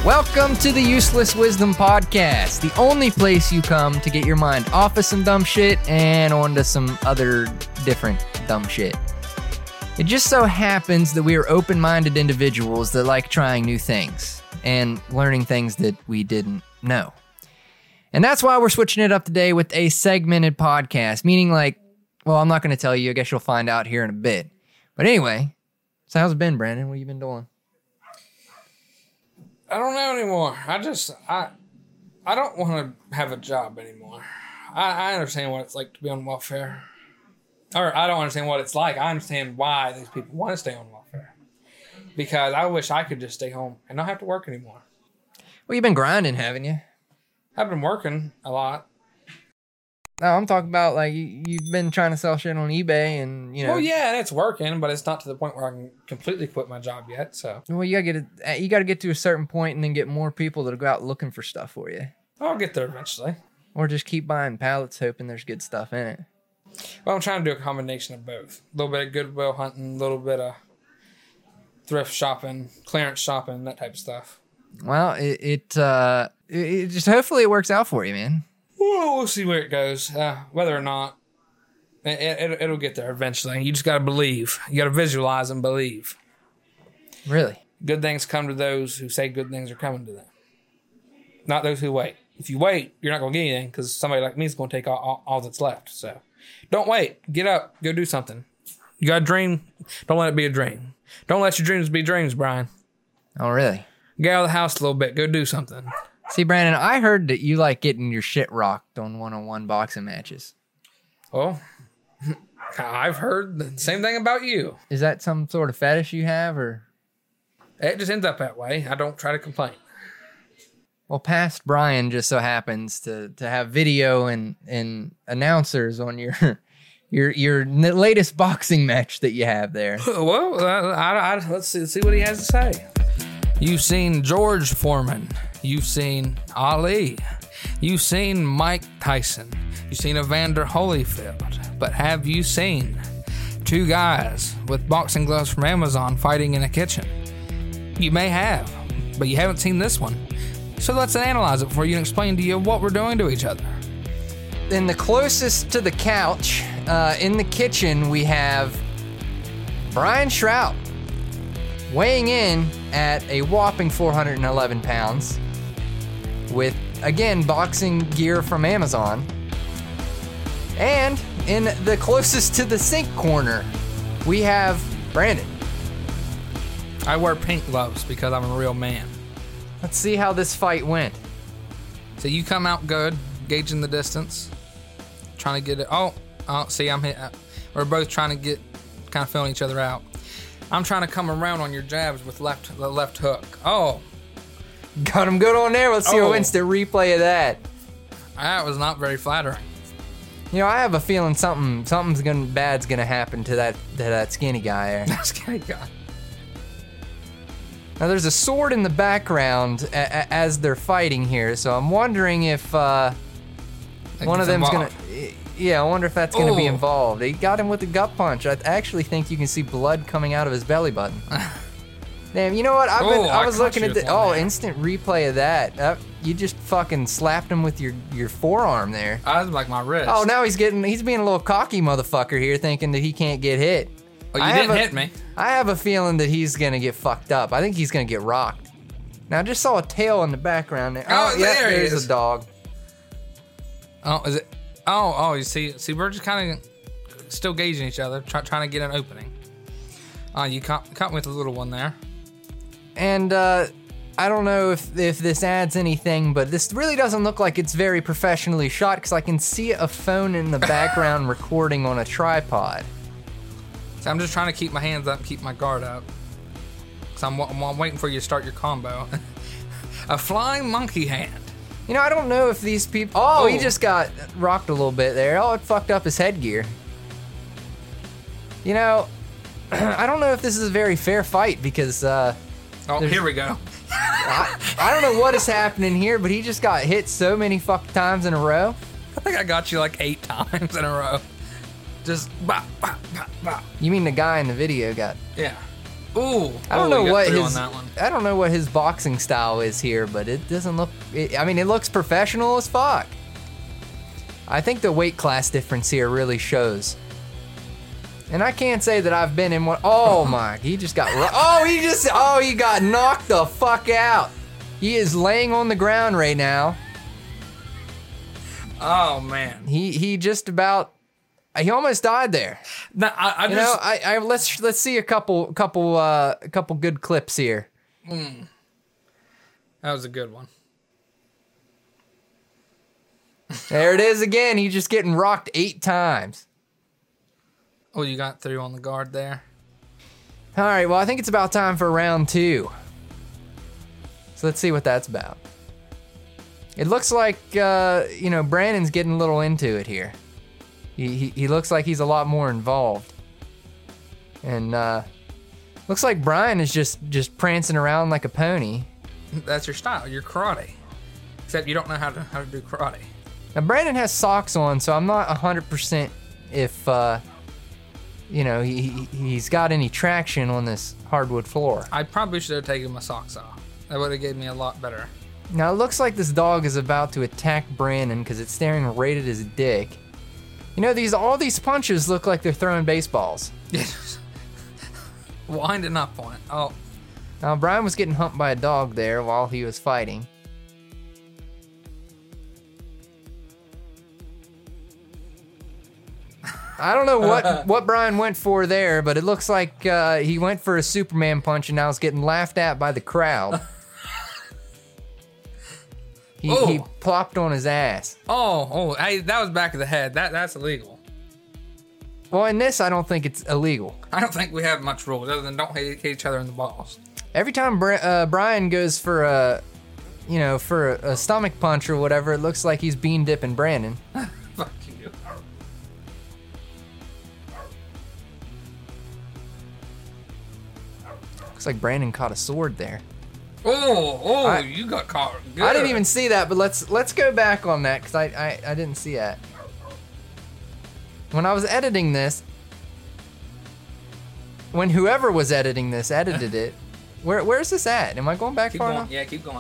Welcome to the Useless Wisdom Podcast, the only place you come to get your mind off of some dumb shit and onto some other different dumb shit. It just so happens that we are open-minded individuals that like trying new things and learning things that we didn't know. And that's why we're switching it up today with a segmented podcast, meaning I'm not going to tell you. I guess you'll find out here in a bit. But anyway, so how's it been, Brandon? What have you been doing? I don't know anymore. I don't want to have a job anymore. I understand what it's like to be on welfare. Or I don't understand what it's like. I understand why these people want to stay on welfare. Because I wish I could just stay home and not have to work anymore. Well, you've been grinding, haven't you? I've been working a lot. No, I'm talking about you've been trying to sell shit on eBay and, Well, yeah, and it's working, but it's not to the point where I can completely quit my job yet, so. Well, you gotta get to a certain point and then get more people that'll go out looking for stuff for you. I'll get there eventually. Or just keep buying pallets hoping there's good stuff in it. Well, I'm trying to do a combination of both. A little bit of Goodwill hunting, a little bit of thrift shopping, clearance shopping, that type of stuff. Well, it just hopefully it works out for you, man. Well, we'll see where it goes. Whether or not, it'll get there eventually. You just got to believe. You got to visualize and believe. Really? Good things come to those who say good things are coming to them. Not those who wait. If you wait, you're not going to get anything because somebody like me is going to take all that's left. So don't wait. Get up. Go do something. You got a dream. Don't let it be a dream. Don't let your dreams be dreams, Brian. Oh, really? Get out of the house a little bit. Go do something. See, Brandon, I heard that you like getting your shit rocked on one-on-one boxing matches. Well, I've heard the same thing about you. Is that some sort of fetish you have, or? It just ends up that way. I don't try to complain. Well, past Brian just so happens to have video and announcers on your latest boxing match that you have there. Well, let's see what he has to say. You've seen George Foreman. You've seen Ali. You've seen Mike Tyson. You've seen Evander Holyfield. But have you seen two guys with boxing gloves from Amazon fighting in a kitchen? You may have, but you haven't seen this one. So let's analyze it for you and explain to you what we're doing to each other. In the closest to the couch, in the kitchen, we have Brian Shrout, weighing in at a whopping 411 pounds with, again, boxing gear from Amazon. And in the closest to the sink corner, we have Brandon. I wear pink gloves because I'm a real man. Let's see how this fight went. So you come out good, gauging the distance, trying to get it. Oh, see, I'm hit. We're both trying to get, kind of feeling each other out. I'm trying to come around on your jabs with the left hook. Oh. Got him good on there. Let's see an instant replay of that. That was not very flattering. I have a feeling something's bad's gonna happen to that skinny guy there. That skinny guy. Now there's a sword in the background as they're fighting here, so I'm wondering if one of them's gonna. Yeah, I wonder if that's going to be involved. He got him with a gut punch. I actually think you can see blood coming out of his belly button. Damn, you know what? I was looking at the instant replay of that. You just fucking slapped him with your forearm there. I was like my wrist. Oh, now he's being a little cocky motherfucker here, thinking that he can't get hit. Oh, you didn't hit me. I have a feeling that he's going to get fucked up. I think he's going to get rocked. Now, I just saw a tail in the background there. Oh, yeah, there's a dog. Oh, is it? Oh, you see, we're just kind of still gauging each other, trying to get an opening. You caught me with a little one there. And I don't know if this adds anything, but this really doesn't look like it's very professionally shot because I can see a phone in the background recording on a tripod. So I'm just trying to keep my hands up, keep my guard up. So I'm waiting for you to start your combo. A flying monkey hand. I don't know if these people... Oh, he just got rocked a little bit there. Oh, it fucked up his headgear. I don't know if this is a very fair fight because... here we go. I don't know what is happening here, but he just got hit so many fucking times in a row. I think I got you 8 times in a row. Just bah, bah, bah, bah. You mean the guy in the video got... Yeah. Ooh. I don't know what on his... that one. I don't know what his boxing style is here, but it doesn't look. I mean, it looks professional as fuck. I think the weight class difference here really shows. And I can't say that I've been in one. Oh my! He just got. He got knocked the fuck out. He is laying on the ground right now. Oh man. He just about. He almost died there. No, Let's see a couple good clips here. That was a good one. There it is again. He's just getting rocked 8 times. Oh, you got through on the guard there. All right. Well, I think it's about time for round 2. So let's see what that's about. It looks like Brandon's getting a little into it here. He looks like he's a lot more involved. And looks like Brian is just prancing around like a pony. That's your style. You're karate. Except you don't know how to do karate. Now Brandon has socks on, so I'm not 100% if he's got any traction on this hardwood floor. I probably should have taken my socks off. That would have gave me a lot better. Now it looks like this dog is about to attack Brandon because it's staring right at his dick. You know, all these punches look like they're throwing baseballs. Winding up on it. Oh. Now, Brian was getting humped by a dog there while he was fighting. I don't know what Brian went for there, but it looks like he went for a Superman punch and now is getting laughed at by the crowd. He plopped on his ass. Hey, that was back of the head. That's illegal. Well, in this, I don't think it's illegal. I don't think we have much rules other than don't hit each other in the balls. Every time Brian goes for a stomach punch or whatever, it looks like he's bean dipping Brandon. Fuck you. Looks like Brandon caught a sword there. You got caught. Good. I didn't even see that, but let's go back on that because I didn't see that. When I was editing this, when whoever was editing this edited it, where's this at? Am I going back far enough? Yeah, keep going.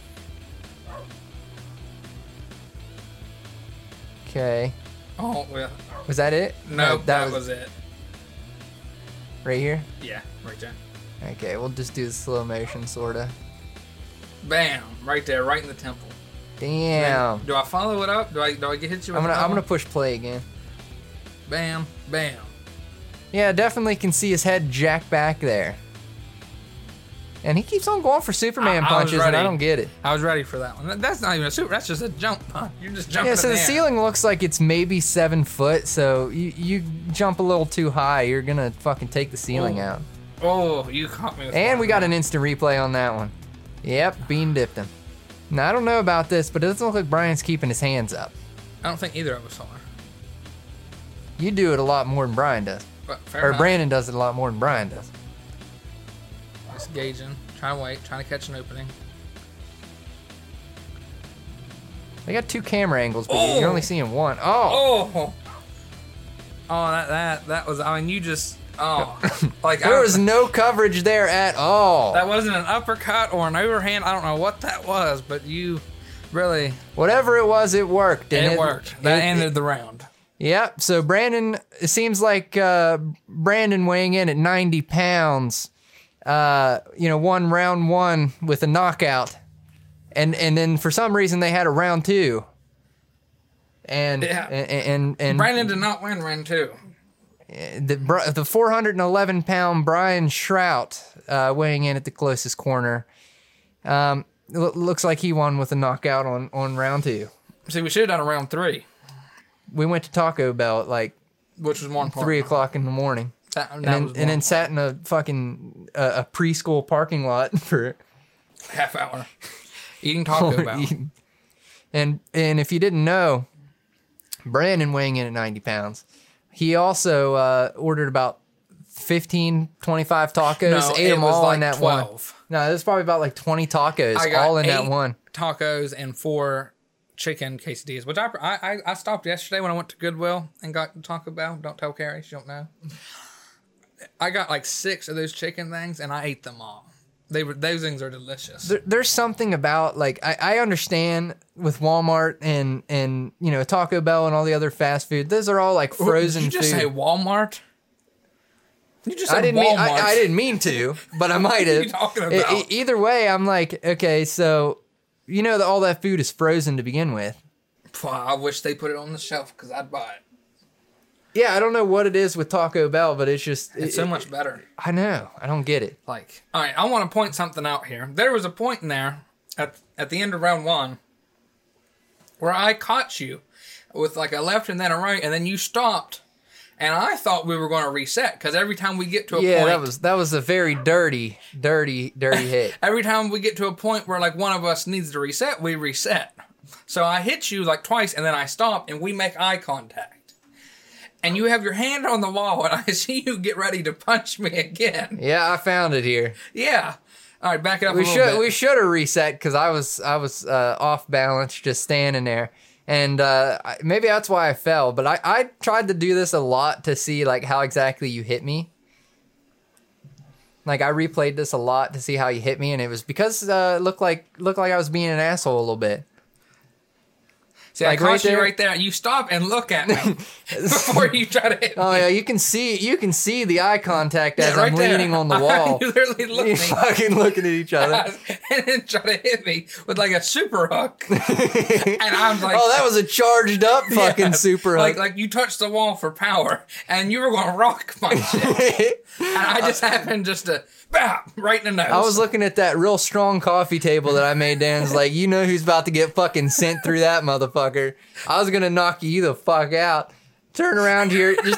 Okay. Oh, well. Was that it? No, that was it. Right here? Yeah, right there. Okay, we'll just do the slow motion, sorta. Bam! Right there, right in the temple. Damn. Do I follow it up? Do I hit you with I'm gonna push play again. Bam, bam. Yeah, definitely can see his head jack back there. And he keeps on going for Superman punches, and I don't get it. I was ready for that one. That's not even a super. That's just a jump punch. You're just jumping. Yeah, so the ceiling looks like it's maybe 7 foot. So you jump a little too high, you're gonna fucking take the ceiling out. Oh, you caught me with And we got an instant replay on that one. Yep, bean dipped him. Now, I don't know about this, but it doesn't look like Brian's keeping his hands up. I don't think either of us are. You do it a lot more than Brian does. Fair enough. Brandon does it a lot more than Brian does. Just gauging. Trying to catch an opening. They got 2 camera angles, but you're only seeing one. Oh, that was, I mean, you just, like there was no coverage there at all. That wasn't an uppercut or an overhand. I don't know what that was, but you really. Whatever it was, it worked. And it worked. That ended the round. Yep. So Brandon, it seems like Brandon weighing in at 90 pounds, won round 1 with a knockout. And then for some reason they had a round 2. And Brandon did not win round 2. The 411 pound Brian Shrout weighing in at the closest corner. Looks like he won with a knockout on round 2. See, we should have done a round 3. We went to Taco Bell at which was more important. 3 o'clock in the morning. And then sat in a fucking a preschool parking lot for half hour eating Taco Bell. And if you didn't know, Brandon weighing in at 90 pounds, he also ordered about 15, 25 tacos, ate them all in that 12. one. No, there's probably about like 20 tacos all in that one. Tacos and 4 chicken quesadillas, which I stopped yesterday when I went to Goodwill and got Taco Bell. Don't tell Carrie, she don't know. I got like 6 of those chicken things and I ate them all. Those things are delicious. There's something about, like, I understand with Walmart and you know, Taco Bell and all the other fast food. Those are all like frozen Did you just food. say Walmart? You just said I didn't Walmart. I didn't mean to, but I might have. What are you talking about? Either way, I'm like, okay, so you know that all that food is frozen to begin with. I wish they put it on the shelf because I'd buy it. Yeah, I don't know what it is with Taco Bell, but it's just... It's so much better. I know. I don't get it. Like, all right, I want to point something out here. There was a point in there at the end of round 1 where I caught you with like a left and then a right, and then you stopped, and I thought we were going to reset because every time we get to a point... Yeah, that was a very dirty hit. Every time we get to a point where like one of us needs to reset, we reset. So I hit you like twice, and then I stop, and we make eye contact. And you have your hand on the wall, and I see you get ready to punch me again. Yeah, I found it here. Yeah. All right, back it up a little bit. We should have reset because I was off balance, just standing there, and maybe that's why I fell. But I tried to do this a lot to see like how exactly you hit me. Like I replayed this a lot to see how you hit me, and it was because it looked like I was being an asshole a little bit. See, like I caught you right there. You stop and look at me before you try to hit me. Oh yeah, you can see the eye contact as I'm leaning on the wall. You literally look at me. Fucking looking at each other. And then try to hit me with like a super hook. And I'm like, oh, that was a charged up fucking super hook. Like you touched the wall for power, and you were going to rock punch it. And I just happened just to, bam, right in the nose. I was looking at that real strong coffee table that I made, Dan's like, you know who's about to get fucking sent through that motherfucker. I was gonna knock you the fuck out. Turn around here, I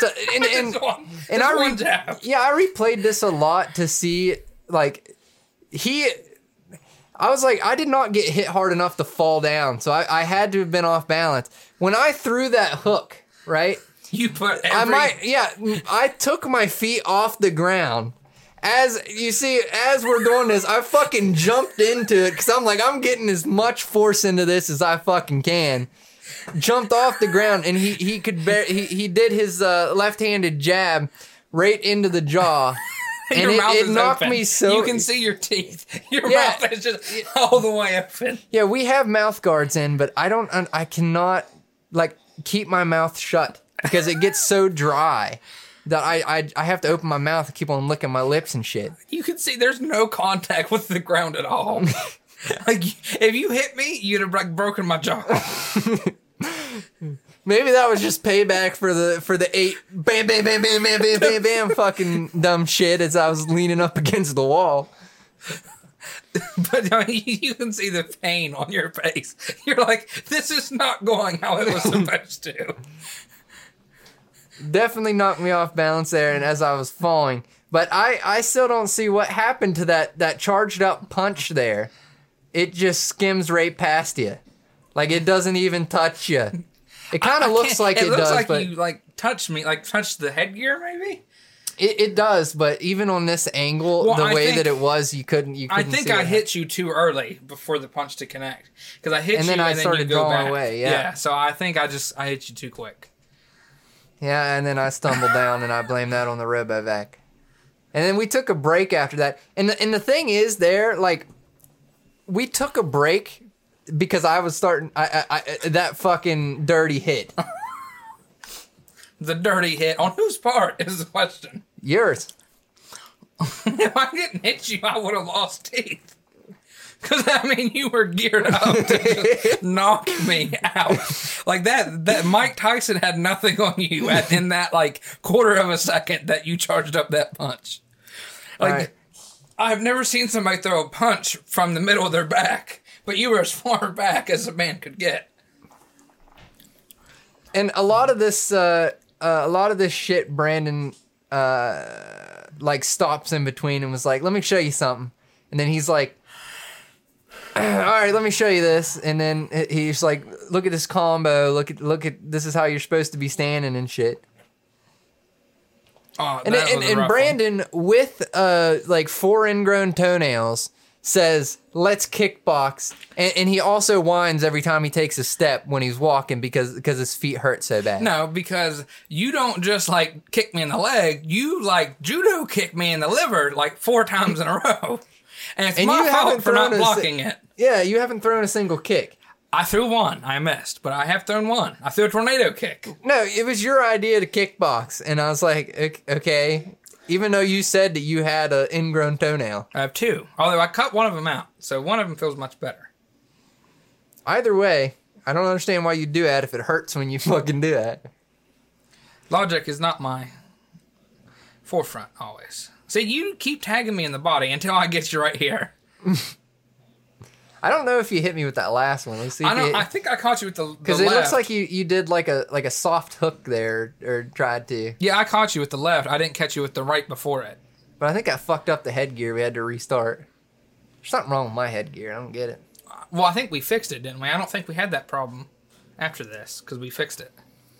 replayed this a lot to see like I was like, I did not get hit hard enough to fall down, so I had to have been off balance when I threw that hook. Right, you put I took my feet off the ground. As you see, as we're doing this, I fucking jumped into it because I'm like, I'm getting as much force into this as I fucking can. Jumped off the ground, and he did his left-handed jab right into the jaw, and it knocked open. Me so. You can see your teeth. Your mouth is just all the way open. Yeah, we have mouth guards in, but I cannot like keep my mouth shut because it gets so dry. That I have to open my mouth and keep on licking my lips and shit. You can see there's no contact with the ground at all. Like, if you hit me, you'd have like broken my jaw. Maybe that was just payback for the 8 bam bam bam bam bam bam bam bam fucking dumb shit as I was leaning up against the wall. But I mean, you can see the pain on your face. You're like, this is not going how it was supposed to. Definitely knocked me off balance there, and as I was falling. But I still don't see what happened to that charged up punch there. It just skims right past you. Like, it doesn't even touch you. It kind of looks like it does. It looks like you, like, touched me, like, touched the headgear, maybe? It does, but even on this angle, that it was, you couldn't I think I hit you too early before the punch to connect. Because I hit and you, then I started drawing away, Yeah, so I think I hit you too quick. Yeah, and then I stumbled down, and I blame that on the Robovac. And then we took a break after that. And the thing is, we took a break because I was starting that fucking dirty hit. The dirty hit on whose part is the question? Yours. If I didn't hit you, I would have lost teeth. Because, I mean, you were geared up to just knock me out. Like, that Mike Tyson had nothing on you in that, like, quarter of a second that you charged up that punch. Like, right. I've never seen somebody throw a punch from the middle of their back, but you were as far back as a man could get. And a lot of this shit, Brandon, like, stops in between and was like, let me show you something. And then he's like, all right, let me show you this. And then he's like, look at this combo. Look at this is how you're supposed to be standing and shit. Oh, and Brandon with like 4 ingrown toenails says, let's kickbox. And he also whines every time he takes a step when he's walking because his feet hurt so bad. No, because you don't just like kick me in the leg. You like judo kick me in the liver like 4 times in a row. And it's And my you haven't fault for not thrown a blocking it. Yeah, you haven't thrown a single kick. I threw one. I missed, but I have thrown one. I threw a tornado kick. No, it was your idea to kickbox, and I was like, okay. Even though you said that you had an ingrown toenail. I have two. Although I cut one of them out, so one of them feels much better. Either way, I don't understand why you do that if it hurts when you fucking do that. Logic is not my forefront always. See, you keep tagging me in the body until I get you right here. I don't know if you hit me with that last one. Let's see. I think I caught you with the because it looks like you did like a soft hook there, or tried to. Yeah, I caught you with the left. I didn't catch you with the right before it. But I think I fucked up the headgear. We had to restart. There's something wrong with my headgear. I don't get it. Well, I think we fixed it, didn't we? I don't think we had that problem after this because we fixed it.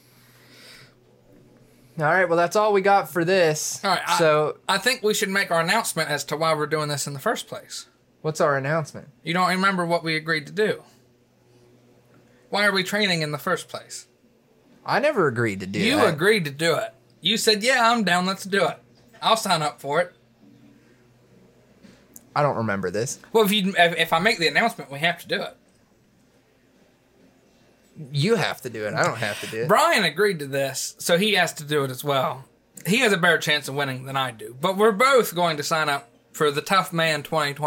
All right, well, that's all we got for this. All right, so I think we should make our announcement as to why we're doing this in the first place. what's our announcement? You don't remember what we agreed to do. Why are we training in the first place? I never agreed to do that. You agreed to do it. You said, yeah, I'm down, let's do it. I'll sign up for it. I don't remember this. Well, if I make the announcement, we have to do it. You have to do it. I don't have to do it. Brian agreed to this, so he has to do it as well. He has a better chance of winning than I do. But we're both going to sign up for the Tough Man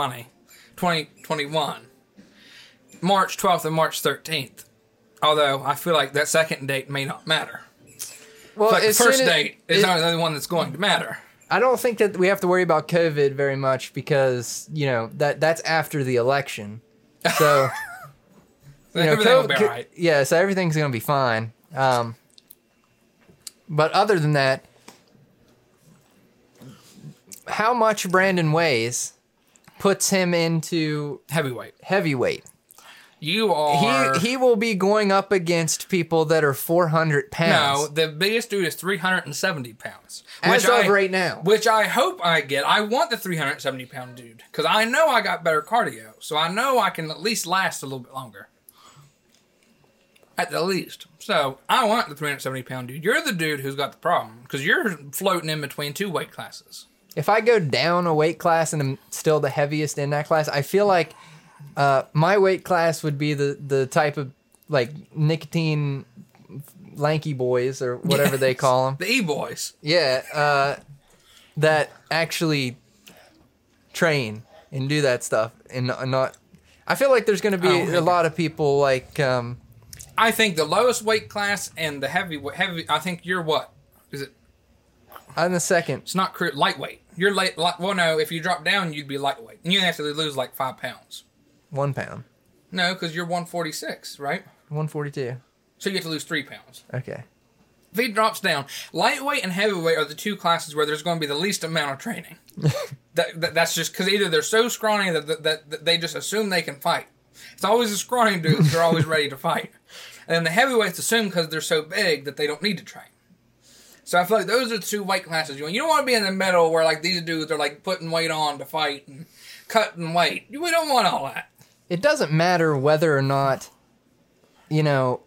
2021. March 12th and March 13th. Although, I feel like that second date may not matter. Well, Like the first date is not the only one that's going to matter. I don't think that we have to worry about COVID very much because, that's after the election. So, Everything will be all right. Yeah, so everything's going to be fine. But other than that, how much Brandon weighs puts him into Heavyweight. You are... He will be going up against people that are 400 pounds. No, the biggest dude is 370 pounds. Right now. Which I hope I get. I want the 370-pound dude. Because I know I got better cardio. So I know I can at least last a little bit longer. At the least. So, I want the 370-pound dude. You're the dude who's got the problem. Because you're floating in between two weight classes. If I go down a weight class and I'm still the heaviest in that class, I feel like my weight class would be the type of, like, nicotine lanky boys or whatever they call them. The E-boys. Yeah, that actually train and do that stuff and not... I feel like there's going to be a lot of people like... I think the lowest weight class and the heavy. I think you're what? Is it? I'm the second. It's not lightweight. You're well, no. If you drop down, you'd be lightweight, and you have to lose like 5 pounds. 1 pound. No, because you're 146, right? 142. So you have to lose 3 pounds. Okay. If he drops down, lightweight and heavyweight are the two classes where there's going to be the least amount of training. That's just because either they're so scrawny that they just assume they can fight. It's always the scrawny dudes that are always ready to fight. And then the heavyweights assume because they're so big that they don't need to train. So I feel like those are the two weight classes you want. You don't want to be in the middle where like these dudes are like putting weight on to fight and cutting weight. We don't want all that. It doesn't matter whether or not, you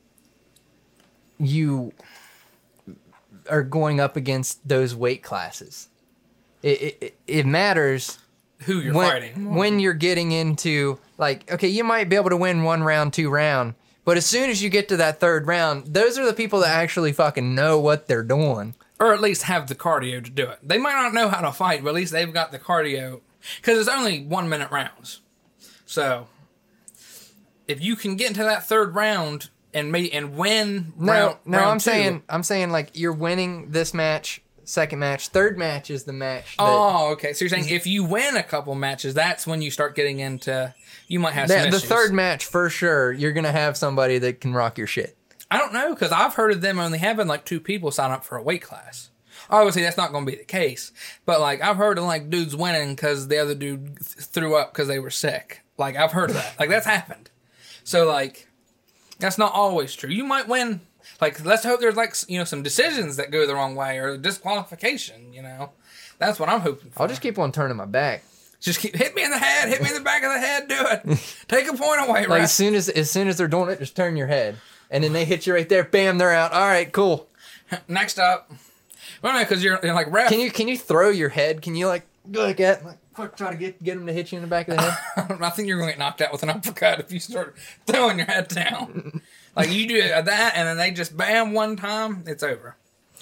are going up against those weight classes. It matters who you're fighting. When you're getting into, like, okay, you might be able to win 1 round, 2 round, but as soon as you get to that 3rd round, those are the people that actually fucking know what they're doing. Or at least have the cardio to do it. They might not know how to fight, but at least they've got the cardio. Because it's only 1-minute rounds. So, if you can get into that 3rd round and win round I'm two, saying like you're winning this match, 2nd match, 3rd match is the match. Okay. So you're saying if you win a couple matches, that's when you start getting into, you might have some issues. The 3rd match, for sure, you're going to have somebody that can rock your shit. I don't know, because I've heard of them only having like 2 people sign up for a weight class. Obviously, that's not going to be the case. But like, I've heard of like dudes winning because the other dude threw up because they were sick. Like, I've heard of that. Like, that's happened. So like, that's not always true. You might win. Like, let's hope there's like, some decisions that go the wrong way or disqualification, That's what I'm hoping for. I'll just keep on turning my back. Just hit me in the head, hit me in the back of the head, do it. Take a point away, like right? as soon as they're doing it, just turn your head. And then they hit you right there, bam, they're out. All right, cool. Next up. Well, no, because you're like ref. Can you throw your head? Can you like go like that? Try to get him to hit you in the back of the head. I think you're going to get knocked out with an uppercut if you start throwing your head down. Like, you do that, and then they just bam one time, it's over.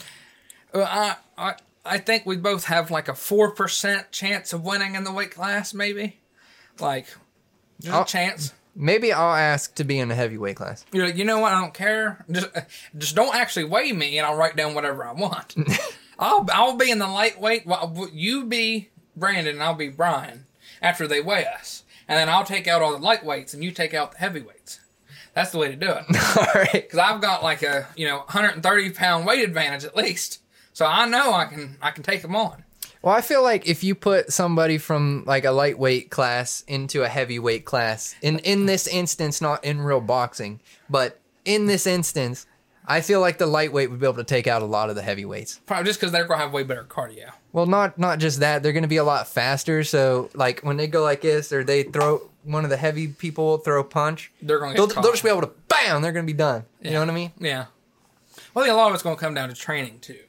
I think we both have like a 4% chance of winning in the weight class, maybe. Like, just a chance. Maybe I'll ask to be in the heavyweight class. You're like, you know what? I don't care. Just don't actually weigh me, and I'll write down whatever I want. I'll be in the lightweight. You be Brandon, and I'll be Brian after they weigh us, and then I'll take out all the lightweights, and you take out the heavyweights. That's the way to do it. All right. Because I've got like a 130-pound weight advantage at least, so I know I can take them on. Well, I feel like if you put somebody from like a lightweight class into a heavyweight class, in this instance, not in real boxing, but in this instance, I feel like the lightweight would be able to take out a lot of the heavyweights. Probably just because they're going to have way better cardio. Well, not just that. They're going to be a lot faster. So, like, when they go like this, or they throw one of the heavy people throw a punch, they'll just be able to bam. They're going to be done. Yeah. You know what I mean? Yeah. Well, I think a lot of it's going to come down to training too.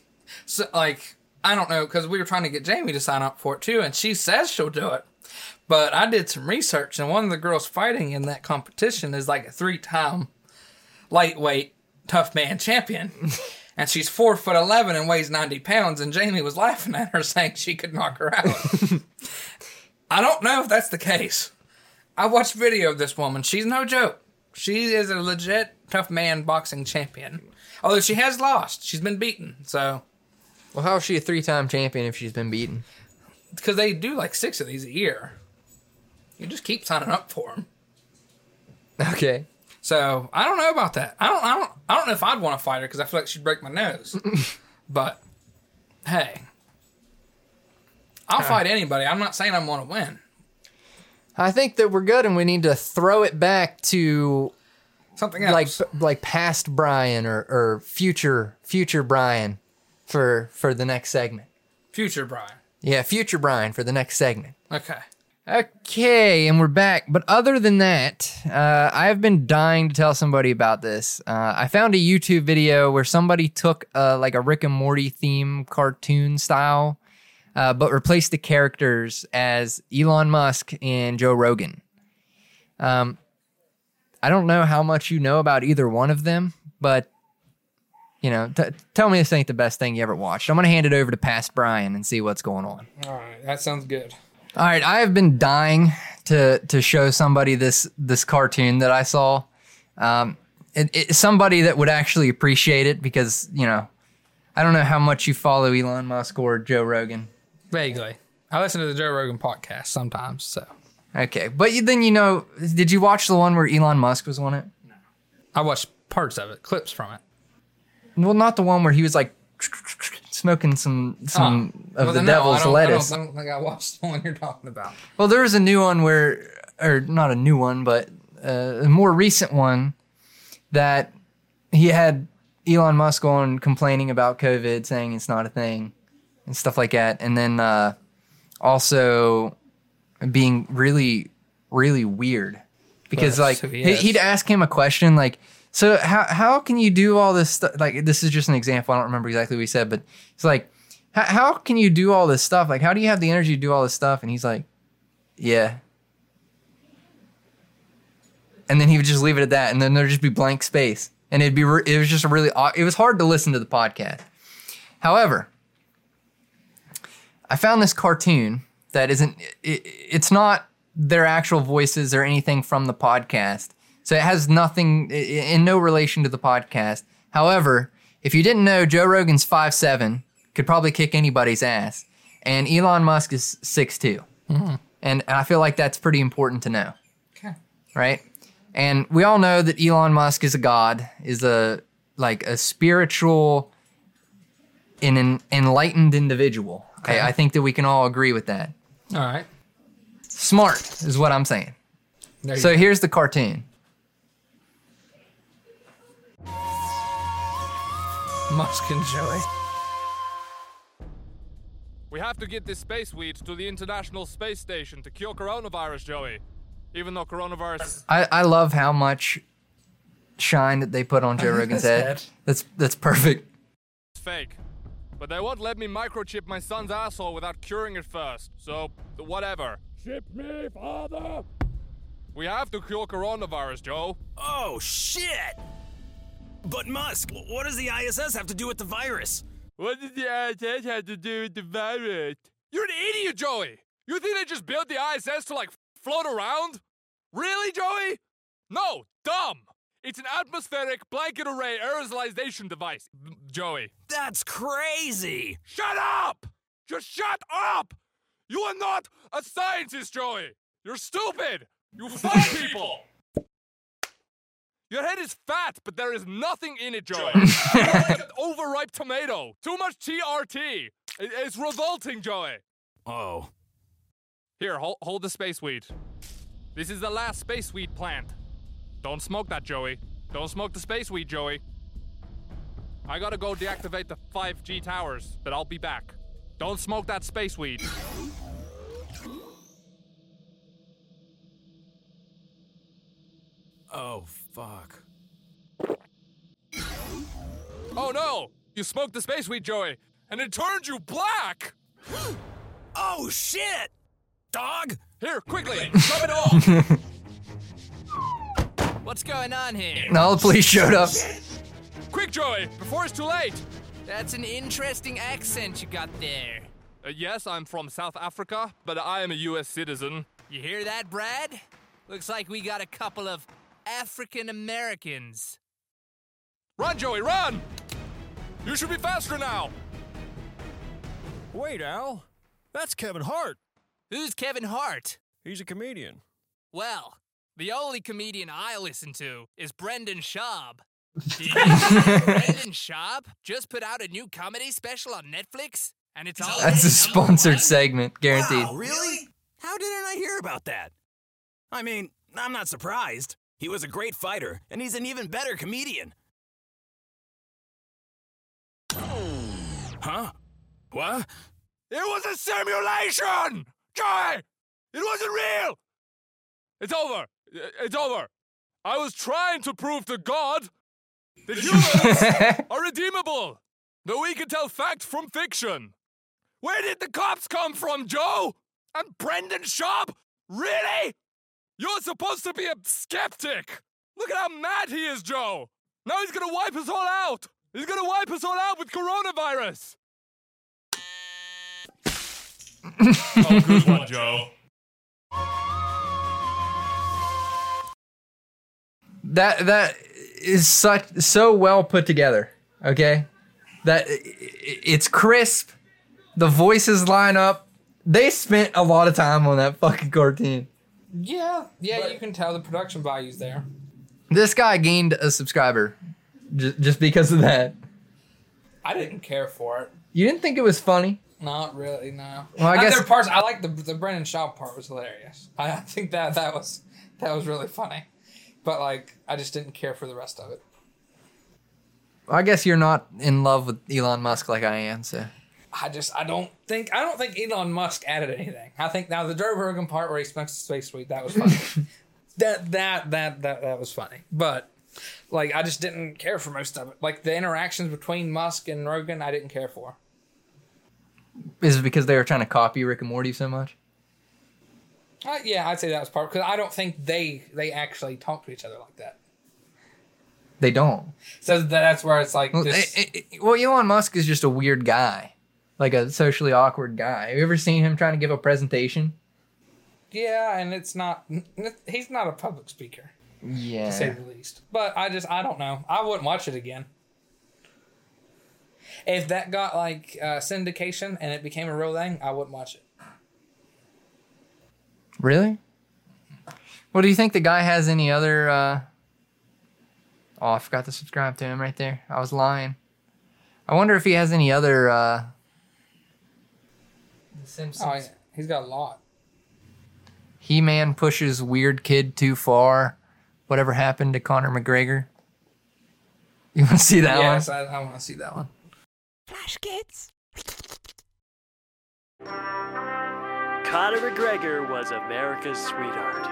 I don't know, because we were trying to get Jamie to sign up for it too, and she says she'll do it. But I did some research, and one of the girls fighting in that competition is like a 3-time lightweight tough man champion. And she's 4'11" and weighs 90 pounds, and Jamie was laughing at her saying she could knock her out. I don't know if that's the case. I watched video of this woman. She's no joke. She is a legit tough man boxing champion. Although she has lost. She's been beaten, so... Well, how is she a 3-time champion if she's been beaten? Because they do like 6 of these a year. You just keep signing up for them. Okay. So I don't know about that. I don't know if I'd want to fight her because I feel like she'd break my nose. But hey, I'll fight anybody. I'm not saying I'm going to win. I think that we're good, and we need to throw it back to something else, like past Brian or future Brian. For the next segment. Future Brian. Yeah, future Brian for the next segment. Okay, and we're back. But other than that, I've been dying to tell somebody about this. I found a YouTube video where somebody took like a Rick and Morty theme cartoon style, but replaced the characters as Elon Musk and Joe Rogan. I don't know how much you know about either one of them, but tell me this ain't the best thing you ever watched. I'm going to hand it over to past Brian and see what's going on. All right, that sounds good. All right, I have been dying to show somebody this cartoon that I saw. Somebody that would actually appreciate it because, I don't know how much you follow Elon Musk or Joe Rogan. Vaguely. I listen to the Joe Rogan podcast sometimes, so. Okay, but then did you watch the one where Elon Musk was on it? No. I watched parts of it, clips from it. Well, not the one where he was like smoking some of the devil's lettuce. I don't think I watched the one you're talking about. Well, there was a new one or not a new one, but a more recent one that he had Elon Musk on complaining about COVID, saying it's not a thing and stuff like that. And then also being really, really weird because he'd ask him a question like, so how can you do all this stuff? Like, this is just an example. I don't remember exactly what he said, but it's like, how can you do all this stuff? Like, how do you have the energy to do all this stuff? And he's like, yeah. And then he would just leave it at that. And then there'd just be blank space. And it was just it was hard to listen to the podcast. However, I found this cartoon that it's not their actual voices or anything from the podcast. So it has nothing, in no relation to the podcast. However, if you didn't know, Joe Rogan's 5'7", could probably kick anybody's ass. And Elon Musk is 6'2". Mm-hmm. And I feel like that's pretty important to know. Okay. Right? And we all know that Elon Musk is a god, is a spiritual and an enlightened individual. Okay. I think that we can all agree with that. All right. Smart is what I'm saying. So here's the cartoon. Musk and Joey. We have to get this space weed to the International Space Station to cure coronavirus, Joey. Even though coronavirus... I love how much shine that they put on Joe Rogan's head. That's perfect. It's fake. But they won't let me microchip my son's asshole without curing it first. So, whatever. Ship me, father! We have to cure coronavirus, Joe. Oh, shit! But Musk, what does the ISS have to do with the virus? What does the ISS have to do with the virus? You're an idiot, Joey! You think they just built the ISS to, float around? Really, Joey? No, dumb! It's an atmospheric blanket array aerosolization device, Joey. That's crazy! Shut up! Just shut up! You are not a scientist, Joey! You're stupid! You fuck people! Your head is fat, but there is nothing in it, Joey. You're like an overripe tomato. Too much TRT. It's revolting, Joey. Oh. Here, hold the space weed. This is the last space weed plant. Don't smoke that, Joey. Don't smoke the space weed, Joey. I gotta go deactivate the 5G towers, but I'll be back. Don't smoke that space weed. Oh, fuck. Oh no! You smoked the space weed, Joey, and it turned you black! Oh, shit! Dog? Here, quickly, rub it off! What's going on here? All the police showed up. Quick, Joey, before it's too late! That's an interesting accent you got there. Yes, I'm from South Africa, but I am a U.S. citizen. You hear that, Brad? Looks like we got a couple of African Americans. Run, Joey, run! You should be faster now! Wait, Al. That's Kevin Hart. Who's Kevin Hart? He's a comedian. Well, the only comedian I listen to is Brendan Schaub. Did you know Brendan Schaub just put out a new comedy special on Netflix? And it's all That's a sponsored segment, guaranteed. Wow, really? How didn't I hear about that? I mean, I'm not surprised. He was a great fighter, and he's an even better comedian. Huh? What? It was a simulation! Joey! It wasn't real! It's over. It's over. I was trying to prove to God that humans are redeemable. That we can tell fact from fiction. Where did the cops come from, Joe? And Brendan Schaub? Really? You're supposed to be a skeptic. Look at how mad he is, Joe. Now he's gonna wipe us all out. He's gonna wipe us all out with coronavirus. Oh, good one, Joe. That is so well put together. Okay, that it's crisp. The voices line up. They spent a lot of time on that fucking cartoon. Yeah, you can tell the production value's there. This guy gained a subscriber just because of that. I didn't care for it. You didn't think it was funny? Not really, no. Well, I guess there are parts I like. The Brendan Schaub part was hilarious. I think that was really funny, but I just didn't care for the rest of it. I guess you're not in love with Elon Musk like I am, so. I don't think Elon Musk added anything. I think now the Joe Rogan part where he smokes the space weed, that was funny. that was funny. But I just didn't care for most of it. The interactions between Musk and Rogan, I didn't care for. Is it because they were trying to copy Rick and Morty so much? Yeah, I'd say that was part because I don't think they actually talk to each other like that. They don't. So that's where it's like. Well, Elon Musk is just a weird guy, like a socially awkward guy. Have you ever seen him trying to give a presentation? Yeah, and it's not. He's not a public speaker. Yeah, to say the least. But I don't know. I wouldn't watch it again. If that got syndication and it became a real thing, I wouldn't watch it. Really? Well, do you think the guy has any other? Oh, I forgot to subscribe to him right there. I was lying. I wonder if he has any other. The Simpsons. Oh, yeah. He's got a lot. He-Man pushes weird kid too far. Whatever happened to Conor McGregor? You want to see that one? Yes, I want to see that one. Flash Kids. Conor McGregor was America's sweetheart.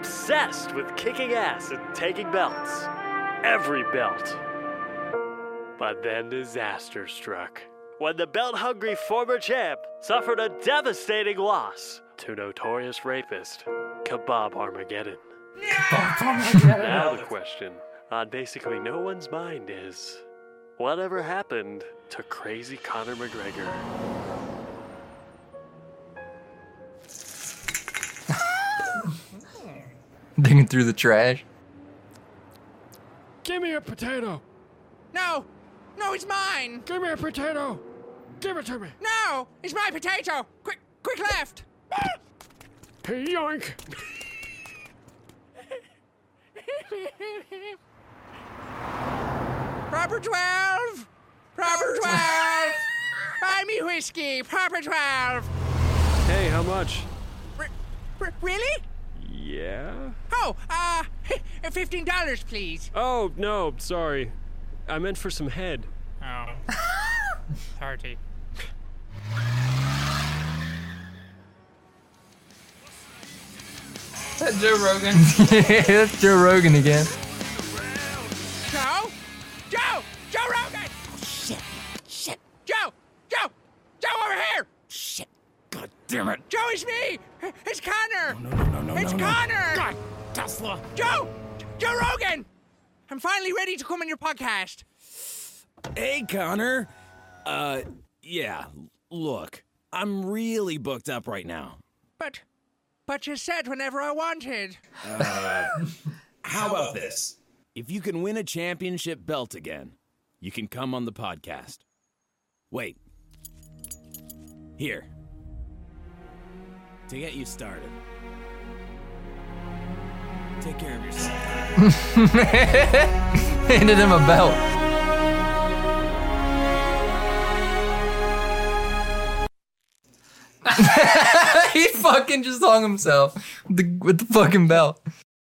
Obsessed with kicking ass and taking belts. Every belt. But then disaster struck when the belt-hungry former champ suffered a devastating loss to notorious rapist Kebab Armageddon. Now the question on basically no one's mind is, whatever happened to crazy Conor McGregor? Digging through the trash. Give me a potato. No! No, it's mine! Give me a potato. Give it to me. No! It's my potato! Quick left! Hey, yoink. Proper 12! Proper 12! Buy me whiskey! Proper 12! Hey, how much? Really? Yeah? Oh, $15, please. Oh, no, sorry. I meant for some head. Oh. Party. Is that Joe Rogan? Yeah, that's Joe Rogan again. Joe? Joe Rogan! Shit. Joe, over here! Shit. God damn it. Joe, it's me! It's Connor! No. It's Connor! God, Tesla. Joe Rogan! I'm finally ready to come on your podcast. Hey, Connor. Yeah, look, I'm really booked up right now. But you said whenever I wanted. How about this? If you can win a championship belt again, you can come on the podcast. Wait. Here. To get you started. Take care of yourself. Handed him a belt. He fucking just hung himself with the fucking belt.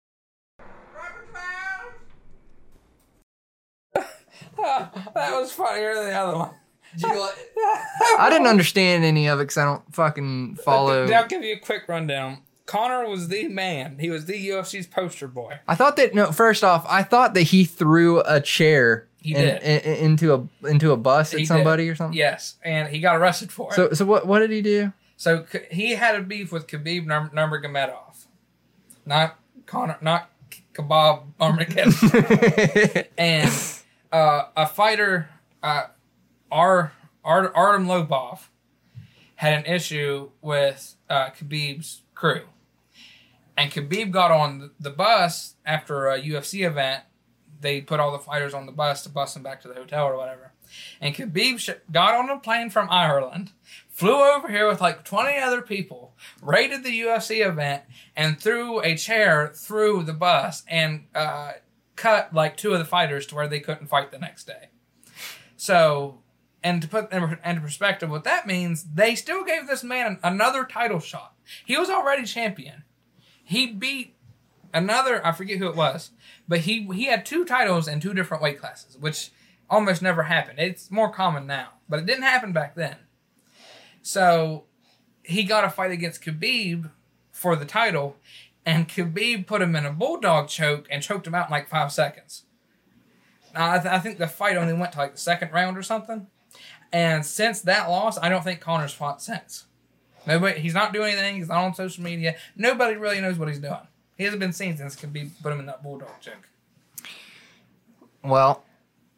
That was funnier than the other one. I didn't understand any of it because I don't fucking follow. I'll give you a quick rundown. Connor was the man. He was the UFC's poster boy. I thought that first off, I thought that he threw a chair into a bus at somebody or something. Yes, and he got arrested for it. So what did he do? So he had a beef with Khabib Nurmagomedov, not Connor, not Kebab Armageddon, and a fighter, Artem Lobov, had an issue with Khabib's crew, and Khabib got on the bus after a UFC event. They put all the fighters on the bus to bus them back to the hotel or whatever, and Khabib got on a plane from Ireland, flew over here with like 20 other people, raided the UFC event, and threw a chair through the bus and cut like two of the fighters to where they couldn't fight the next day. So, and to put into perspective what that means, they still gave this man another title shot. He was already champion. He beat another, I forget who it was, but he had two titles in two different weight classes, which almost never happened. It's more common now, but it didn't happen back then. So he got a fight against Khabib for the title, and Khabib put him in a bulldog choke and choked him out in like 5 seconds. Now, I think the fight only went to like the second round or something. And since that loss, I don't think Connor's fought since. Nobody, he's not doing anything. He's not on social media. Nobody really knows what he's doing. He hasn't been seen since Khabib put him in that bulldog choke. Well,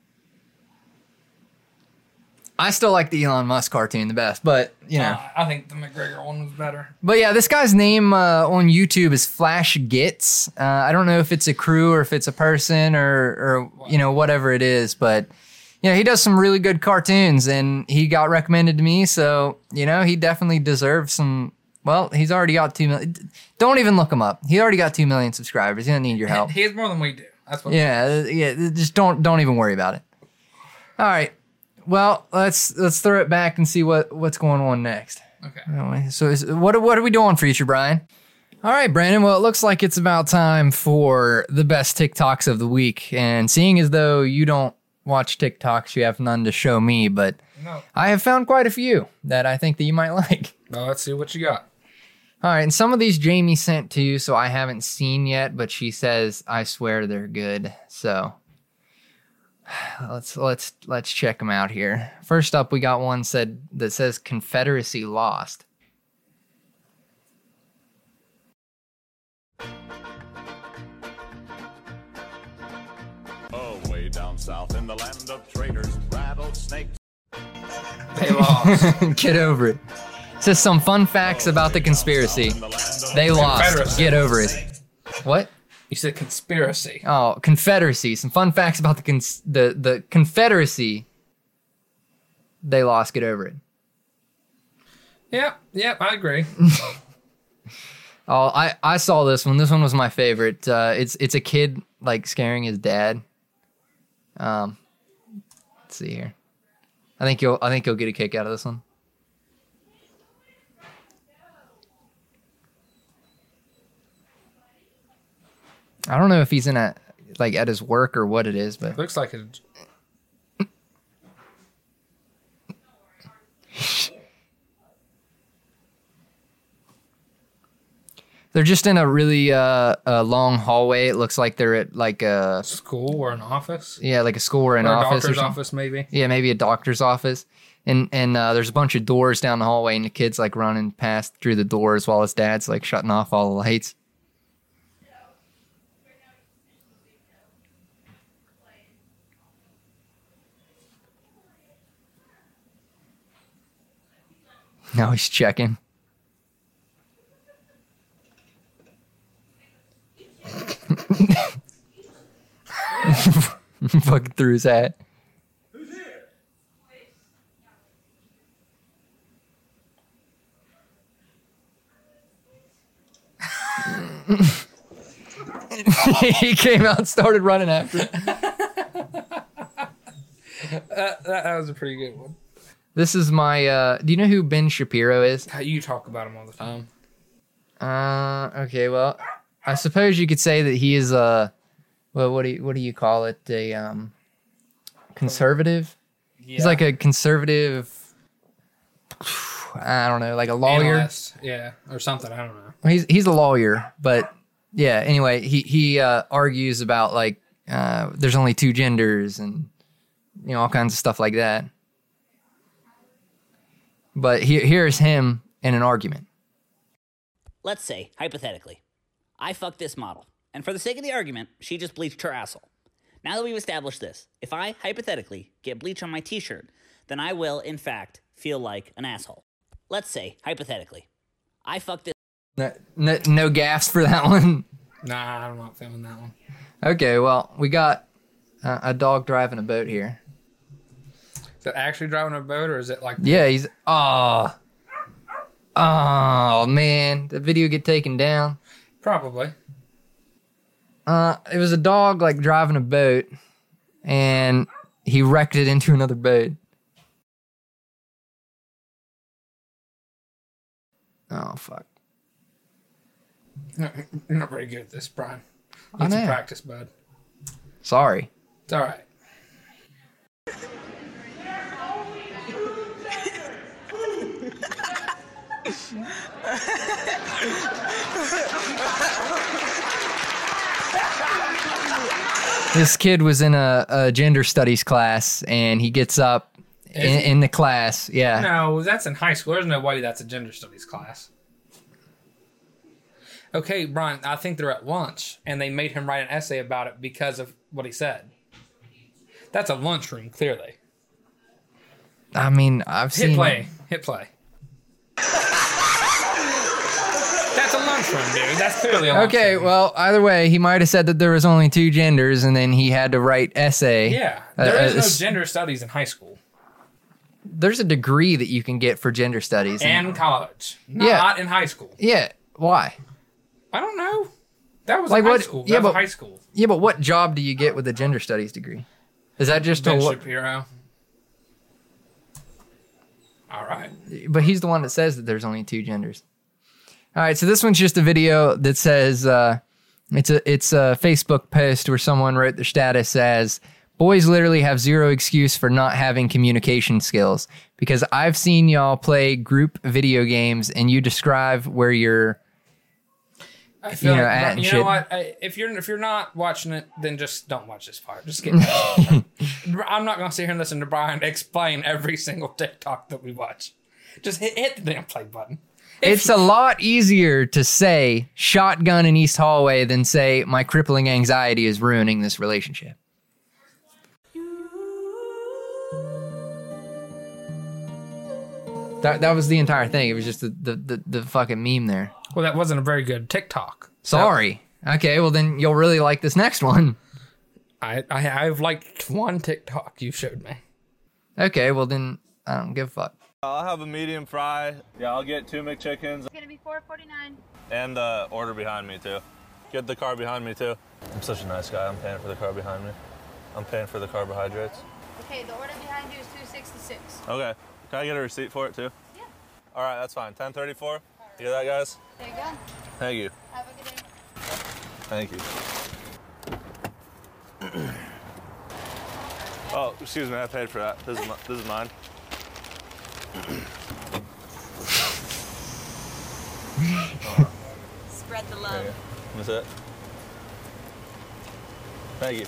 I still like the Elon Musk cartoon the best, but, you know. I think the McGregor one was better. But yeah, this guy's name on YouTube is Flash Gits. I don't know if it's a crew or if it's a person or you know, whatever it is, but you know, he does some really good cartoons and he got recommended to me, so, you know, he definitely deserves some. Well, he's already got 2 million. Don't even look him up. He already got 2 million subscribers. He doesn't need your help. He has more than we do. That's what. Yeah. Just don't even worry about it. All right. Well, let's throw it back and see what's going on next. Okay. Anyway, so what are we doing, Future Brian? All right, Brandon. Well, it looks like it's about time for the best TikToks of the week. And seeing as though you don't watch TikToks, you have none to show me, but No. I have found quite a few that I think that you might like. Well, let's see what you got. All right, and some of these Jamie sent to you, so I haven't seen yet, but she says, I swear they're good. So, Let's check them out here. First up, we got one that says Confederacy lost. Oh, way down south in the land of traitors, rattlesnakes. They lost. Get over it. It says some fun facts about the conspiracy. They lost. Confederacy. Get over it. What? You said conspiracy. Oh, Confederacy. Some fun facts about the Confederacy. They lost. Get over it. Yep, I agree. Oh, I saw this one. This one was my favorite. It's a kid like scaring his dad. Let's see here. I think you'll get a kick out of this one. I don't know if he's at his work or what it is, but Looks like it. they're just in a really a long hallway. It looks like they're at like a School or an office? like a school or an Or a office or doctor's something. office, maybe? Yeah, maybe a doctor's office. And there's a bunch of doors down the hallway, and the kid's like running past through the doors while his dad's like shutting off all the lights. Now he's checking. Fucking threw his hat. He came out and started running after it. That was a pretty good one. This is my do you know who Ben Shapiro is? You talk about him all the time. Okay, well, I suppose you could say that he is a what do you call it? A conservative? Yeah. He's like a conservative, I don't know, like a lawyer. Analyst. Yeah, or something. I don't know. He's a lawyer, but yeah, anyway, he argues about like there's only two genders and all kinds of stuff like that. But here's him in an argument. Let's say, hypothetically, I fucked this model, and for the sake of the argument, she just bleached her asshole. Now that we've established this, if I, hypothetically, get bleach on my t-shirt, then I will, in fact, feel like an asshole. Let's say, hypothetically, I fucked this... No gaffes for that one? Nah, I'm not feeling that one. Okay, well, we got a dog driving a boat here. Is it actually driving a boat, or is it like... Yeah, he's... Oh, man. Did the video get taken down? Probably. It was a dog, like, driving a boat, and he wrecked it into another boat. Oh, fuck. You're not very good at this, Brian. I Need some know. practice, bud. Sorry. It's all right. This kid was in a gender studies class, and he gets up in the class. Yeah. No, that's in high school. There's no way that's a gender studies class. Okay, Brian, I think they're at lunch, and they made him write an essay about it because of what he said. That's a lunchroom, clearly. I mean, I've seen... Hit play. That's a lunchroom, dude. That's clearly a lunchroom. Okay, well, either way, he might have said that there was only two genders, and then he had to write essay. Yeah, there is no gender studies in high school. There's a degree that you can get for gender studies. And college. Not in high school. Yeah, why? I don't know. That was Like high what- school. yeah, That was but- high school. Yeah, but what job do you get with a gender studies degree? Is that just Ben a... Shapiro. All right. But he's the one that says that there's only two genders. All right, so this one's just a video that says it's a Facebook post where someone wrote their status as, boys literally have zero excuse for not having communication skills because I've seen y'all play group video games and you describe where you're I feel You know, like, at and you shit. know what? If you're not watching it, then just don't watch this part. Just skip it. I'm not going to sit here and listen to Brian explain every single TikTok that we watch. Just hit the damn play button. It's a lot easier to say shotgun in East Hallway than say my crippling anxiety is ruining this relationship. That was the entire thing. It was just the fucking meme there. Well, that wasn't a very good TikTok. Sorry. Okay, well then you'll really like this next one. I've liked one TikTok you showed me. Okay, well then I don't give a fuck. I'll have a medium fry. Yeah, I'll get 2 McChickens. It's gonna be $4.49. And the order behind me, too. Get the car behind me, too. I'm such a nice guy. I'm paying for the car behind me. I'm paying for the carbohydrates. Okay, the order behind you is $2.66. Okay. Can I get a receipt for it, too? Yeah. All right, that's fine. 1034. You hear that, guys? There you go. Thank you. Have a good day. Thank you. Oh, excuse me. I paid for that. This is mine. Spread the love. That's it. Thank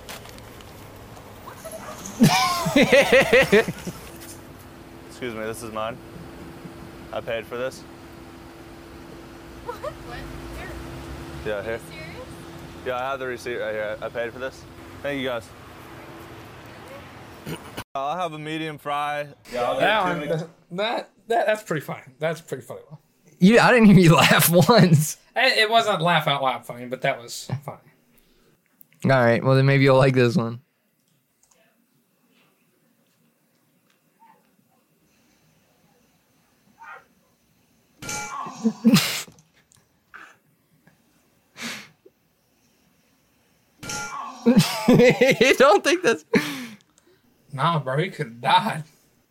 you. Excuse me, this is mine. I paid for this. What? Here. Yeah, here. Are you serious? Yeah, I have the receipt right here. I paid for this. Thank you, guys. I'll have a medium fry. Yeah, I'll get That's pretty funny. That's pretty funny. I didn't hear you laugh once. It wasn't laugh out loud funny, but that was funny. All right, well then maybe you'll like this one. You don't think that's... Nah, bro, he could have died.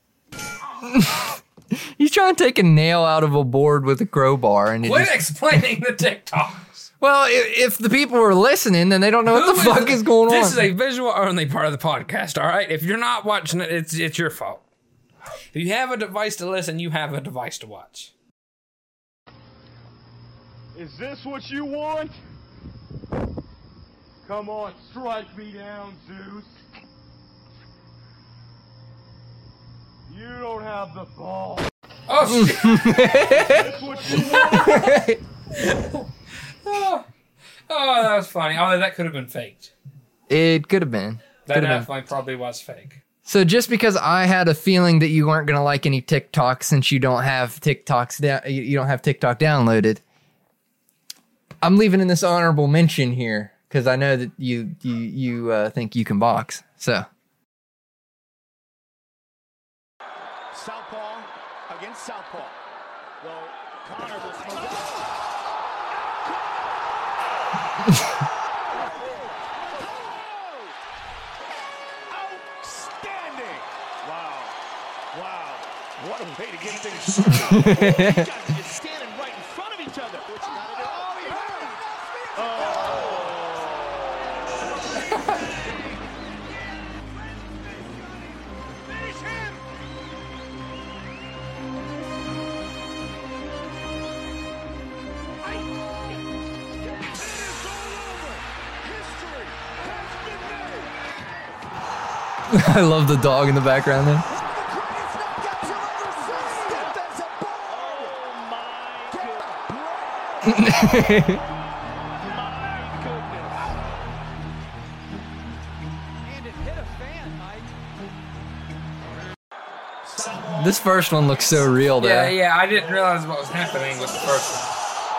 He's trying to take a nail out of a board with a crowbar. And Quit explaining the TikToks. Well, if the people were listening, then they don't know what the fuck is going on. This is a visual-only part of the podcast, all right? If you're not watching it, it's your fault. If you have a device to listen, you have a device to watch. Is this what you want? Come on, strike me down, Zeus. You don't have the ball. Oh, shit. Is this what you want? Oh, that was funny. Oh, that could have been faked. It could have been. That definitely probably was fake. So just because I had a feeling that you weren't going to like any TikTok since you don't have you don't have TikTok downloaded, I'm leaving in this honorable mention here because I know that you think you can box. So. Southpaw against Southpaw. Well, Connor will smoke it. Outstanding! Wow. What a way to get things started. You guys are just standing right in front of each other. Finish him! I love the dog in the background there. This first one looks so real there. Yeah, I didn't realize what was happening with the first one.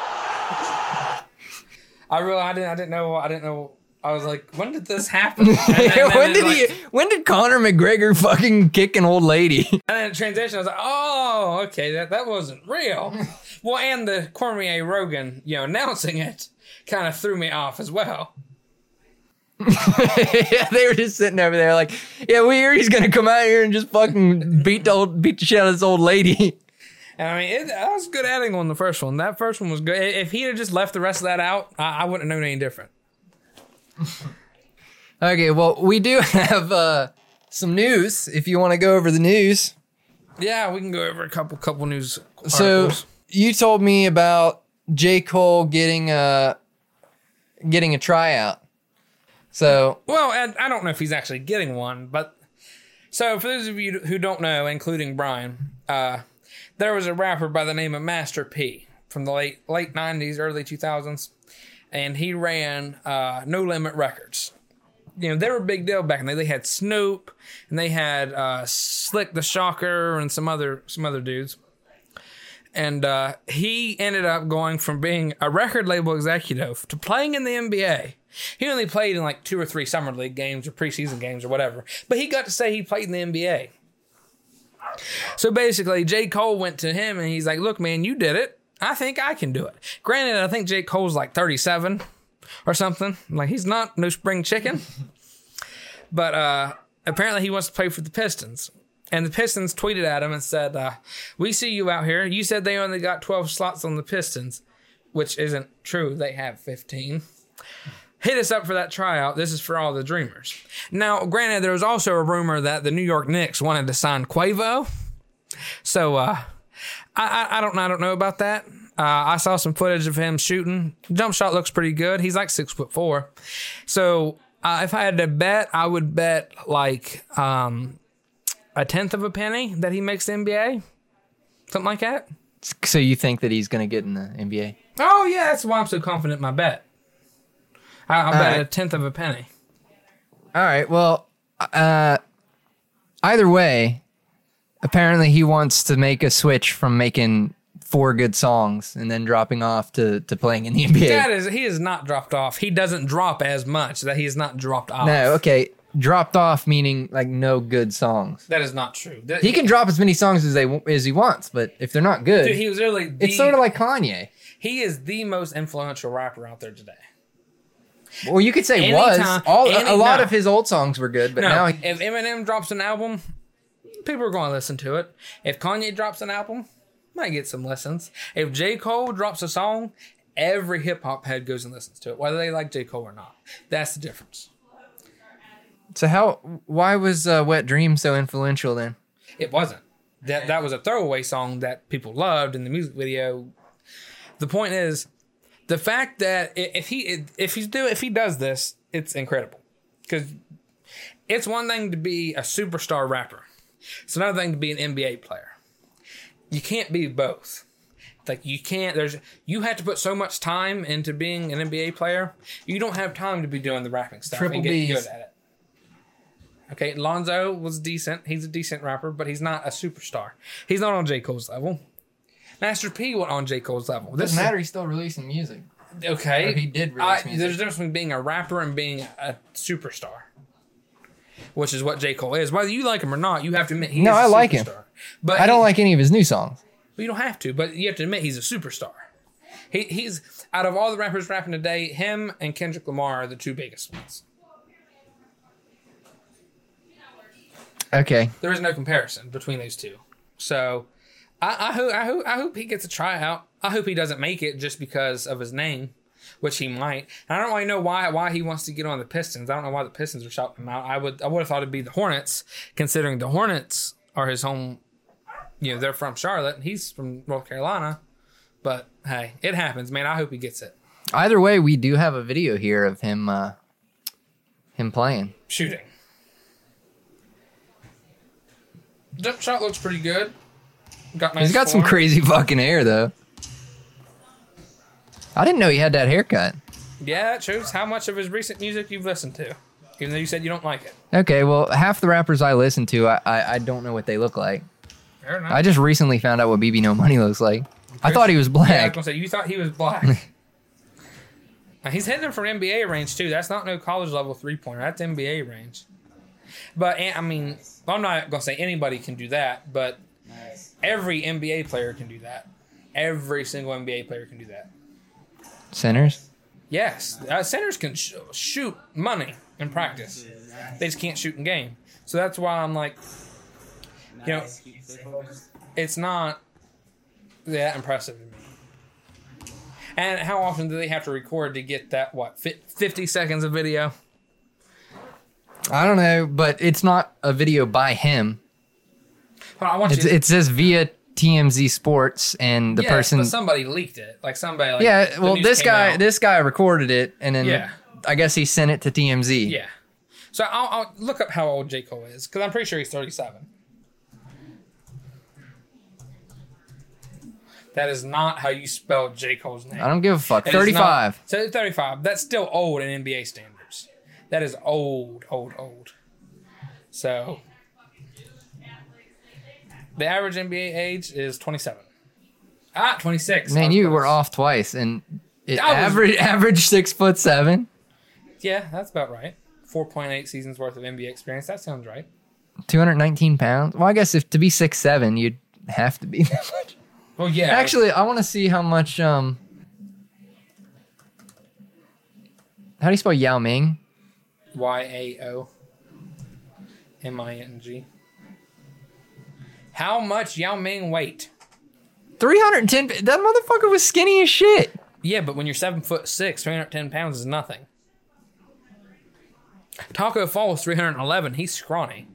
I didn't know. I was like, when did this happen? When did Conor McGregor fucking kick an old lady? And then in transition, I was like, oh, okay, that wasn't real. Well, and the Cormier Rogan, announcing it kind of threw me off as well. Yeah, they were just sitting over there like, yeah, we hear he's gonna come out here and just fucking beat the shit out of this old lady. And I mean, that was good adding on the first one. That first one was good. If he had just left the rest of that out, I wouldn't have known any different. Okay, well, we do have some news. If you want to go over the news, yeah, we can go over a couple news articles. So you told me about J. Cole getting a tryout. So, well, I don't know if he's actually getting one, but so for those of you who don't know, including Brian, there was a rapper by the name of Master P from the late 90s, early 2000s, and he ran No Limit Records. You know, they were a big deal back in the day. They had Snoop, and they had Slick the Shocker and some other dudes. And he ended up going from being a record label executive to playing in the NBA. He only played in like 2 or 3 summer league games or preseason games or whatever. But he got to say he played in the NBA. So basically, J. Cole went to him and he's like, look, man, you did it. I think I can do it. Granted, I think J. Cole's like 37 or something. Like, he's not no spring chicken. But apparently he wants to play for the Pistons. And the Pistons tweeted at him and said, we see you out here. You said they only got 12 slots on the Pistons, which isn't true. They have 15. Hit us up for that tryout. This is for all the dreamers. Now, granted, there was also a rumor that the New York Knicks wanted to sign Quavo. So, I don't know about that. I saw some footage of him shooting. Jump shot looks pretty good. He's like 6'4". So, if I had to bet, I would bet like a tenth of a penny that he makes the NBA. Something like that. So you think that he's going to get in the NBA? Oh, yeah. That's why I'm so confident in my bet. I'll bet a tenth of a penny. All right. Well, either way, apparently he wants to make a switch from making 4 good songs and then dropping off to playing in the NBA. He is not dropped off. He doesn't drop as much. That he is not dropped off. No, okay. Dropped off meaning like no good songs. That is not true. He can drop as many songs as he wants, but if they're not good, dude, he was really it's sort of like Kanye. He is the most influential rapper out there today. Well, you could say a lot of his old songs were good, but now if Eminem drops an album, people are going to listen to it. If Kanye drops an album, might get some listens. If J. Cole drops a song, every hip hop head goes and listens to it, whether they like J. Cole or not. That's the difference. So why was Wet Dream so influential then? It wasn't. That was a throwaway song that people loved in the music video. The point is, the fact that if he does this, it's incredible. Because it's one thing to be a superstar rapper. It's another thing to be an NBA player. You can't be both. Like you have to put so much time into being an NBA player. You don't have time to be doing the rapping stuff and getting good at it. Okay, Lonzo was decent. He's a decent rapper, but he's not a superstar. He's not on J. Cole's level. Master P went on J. Cole's level. Doesn't matter. He's still releasing music. Okay. Or he did release music. There's a difference between being a rapper and being a superstar, which is what J. Cole is. Whether you like him or not, you have to admit he's a superstar. No, I like him. But I don't like any of his new songs. Well, you don't have to, but you have to admit he's a superstar. He's out of all the rappers rapping today, him and Kendrick Lamar are the 2 biggest ones. Okay. There is no comparison between those 2. So I hope he gets a tryout. I hope he doesn't make it just because of his name, which he might. And I don't really know why he wants to get on the Pistons. I don't know why the Pistons are shouting him out. I would have thought it'd be the Hornets, considering the Hornets are his home. You know, they're from Charlotte. He's from North Carolina. But hey, it happens, man. I hope he gets it. Either way, we do have a video here of him playing. Shooting. Jump shot looks pretty good. He's got some crazy fucking hair, though. I didn't know he had that haircut. Yeah, it shows how much of his recent music you've listened to, even though you said you don't like it. Okay, well, half the rappers I listen to, I don't know what they look like. Fair enough. I just recently found out what BB No Money looks like. I thought he was black. Yeah, I was going to say, you thought he was black. Now, he's hitting them from NBA range, too. That's not no college level 3-pointer. That's NBA range. But, I mean, I'm not going to say anybody can do that, but every NBA player can do that. Every single NBA player can do that. Centers? Yes. Centers can shoot money in practice. They just can't shoot in game. So that's why I'm like, you know, it's not that impressive to me. And how often do they have to record to get that, 50 seconds of video? I don't know, but it's not a video by him. Well, it says via TMZ Sports, and the person. But somebody leaked it. Like somebody. Like, yeah, well, this guy recorded it, and then I guess he sent it to TMZ. Yeah. So I'll look up how old J. Cole is, because I'm pretty sure he's 37. That is not how you spell J. Cole's name. I don't give a fuck. It is 35. not- so 35. That's still old in NBA standards. That is old. So the average NBA age is 27. 26. Man, you were off twice, and average 6'7". Yeah, that's about right. 4.8 seasons worth of NBA experience. That sounds right. 219 pounds. Well, I guess if to be 6'7", you'd have to be that much. Well, yeah. Actually, I want to see how much. How do you spell Yao Ming? YAOMING. How much Yao Ming weight? 310. That motherfucker was skinny as shit. Yeah, but when you're 7'6", 310 pounds is nothing. Taco Fall was 311. He's scrawny.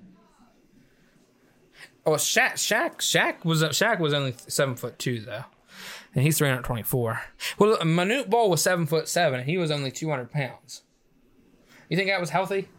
Oh, Shaq was only 7'2" though, and he's 324. Well, Manute Bol was 7'7", and he was only 200 pounds. You think that was healthy?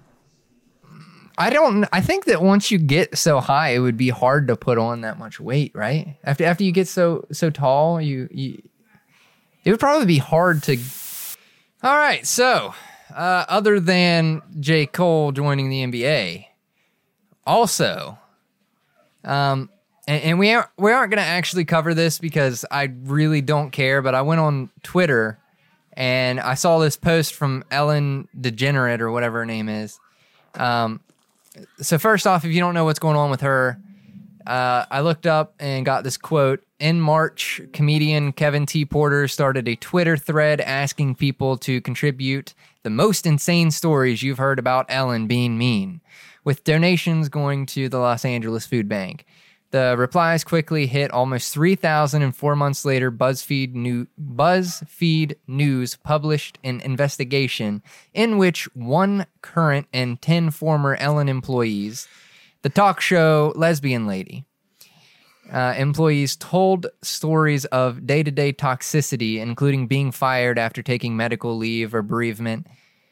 I think that once you get so high, it would be hard to put on that much weight, right? After you get so tall, it would probably be hard to. All right, so other than J. Cole joining the NBA, also. And we aren't going to actually cover this because I really don't care, but I went on Twitter and I saw this post from Ellen DeGenerate or whatever her name is. So first off, if you don't know what's going on with her, I looked up and got this quote. In March, comedian Kevin T. Porter started a Twitter thread asking people to contribute the most insane stories you've heard about Ellen being mean, with donations going to the Los Angeles Food Bank. The replies quickly hit almost 3,000, and 4 months later, BuzzFeed News published an investigation in which 1 current and 10 former Ellen employees, the talk show Lesbian Lady, employees told stories of day-to-day toxicity, including being fired after taking medical leave or bereavement,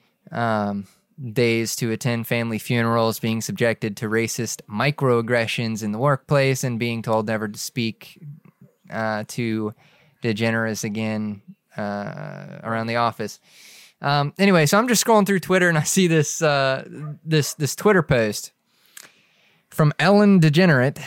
days to attend family funerals, being subjected to racist microaggressions in the workplace, and being told never to speak to DeGeneres again around the office. Anyway, so I'm just scrolling through Twitter and I see this this Twitter post from Ellen DeGenerate.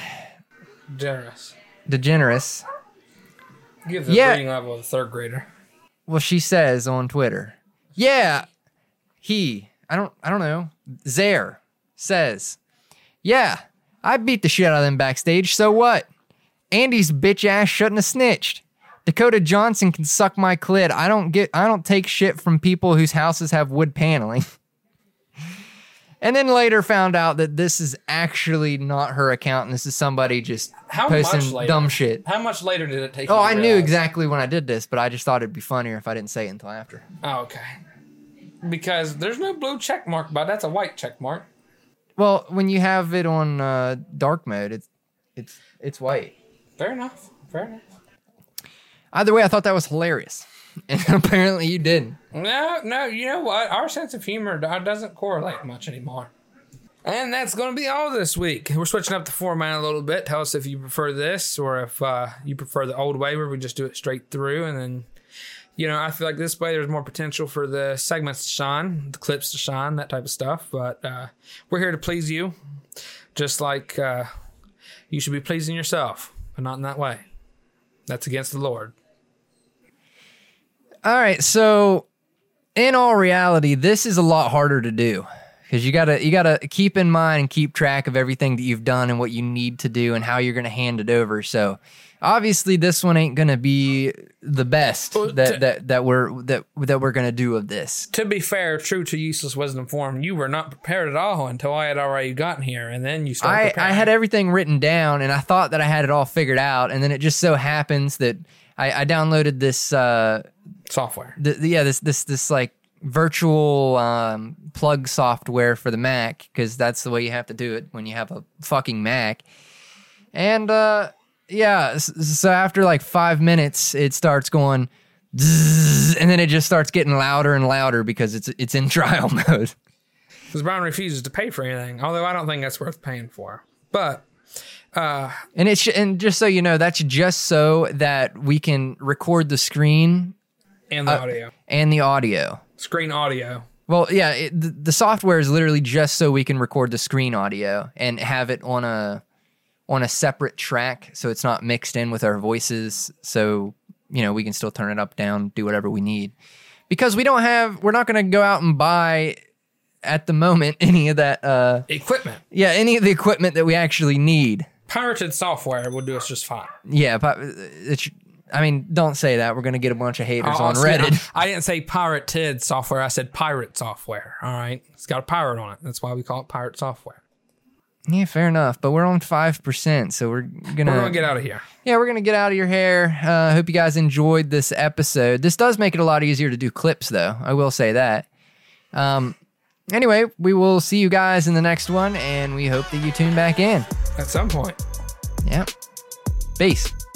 DeGeneres. Give the reading level of a third grader. Well, she says on Twitter, I don't know. Zaire says, yeah, I beat the shit out of them backstage. So what? Andy's bitch ass shouldn't have snitched. Dakota Johnson can suck my clit. I don't take shit from people whose houses have wood paneling. And then later found out that this is actually not her account, and this is somebody just posting dumb shit. How much later did it take? Oh, I knew exactly when I did this, but I just thought it'd be funnier if I didn't say it until after. Oh, okay. Because there's no blue check mark, but that's a white check mark. Well, when you have it on dark mode, it's white. Fair enough. Either way, I thought that was hilarious, and apparently you didn't. No. You know what? Our sense of humor doesn't correlate much anymore. And that's going to be all this week. We're switching up the format a little bit. Tell us if you prefer this or if you prefer the old way where we just do it straight through. And then, I feel like this way there's more potential for the segments to shine, the clips to shine, that type of stuff. But we're here to please you, just like you should be pleasing yourself, but not in that way. That's against the Lord. All right, so in all reality, this is a lot harder to do because you gotta keep in mind and keep track of everything that you've done and what you need to do and how you're gonna hand it over. So obviously, this one ain't gonna be the best that we're gonna do of this. To be fair, true to Useless Wisdom Forum, you were not prepared at all until I had already gotten here, and then you started preparing. I had everything written down, and I thought that I had it all figured out, and then it just so happens that I downloaded this software. This like virtual plug software for the Mac, because that's the way you have to do it when you have a fucking Mac. And so after like 5 minutes, it starts going, zzz, and then it just starts getting louder and louder because it's in trial mode. Because Brown refuses to pay for anything, although I don't think that's worth paying for. But and just so you know, that's just so that we can record the screen and the audio and the audio, screen audio. Well, yeah, the software is literally just so we can record the screen audio and have it on a separate track, so it's not mixed in with our voices. So we can still turn it up, down, do whatever we need, because we're not going to go out and buy at the moment any of that equipment. Yeah, any of the equipment that we actually need. Pirated software will do us just fine. Yeah, don't say that. We're going to get a bunch of haters on Reddit. I didn't say pirated software. I said pirate software. All right. It's got a pirate on it. That's why we call it pirate software. Yeah, fair enough. But we're on 5%, so we're going to get out of here. Yeah, we're going to get out of your hair. Hope you guys enjoyed this episode. This does make it a lot easier to do clips, though. I will say that. Anyway, we will see you guys in the next one, and we hope that you tune back in. At some point. Yep. Peace.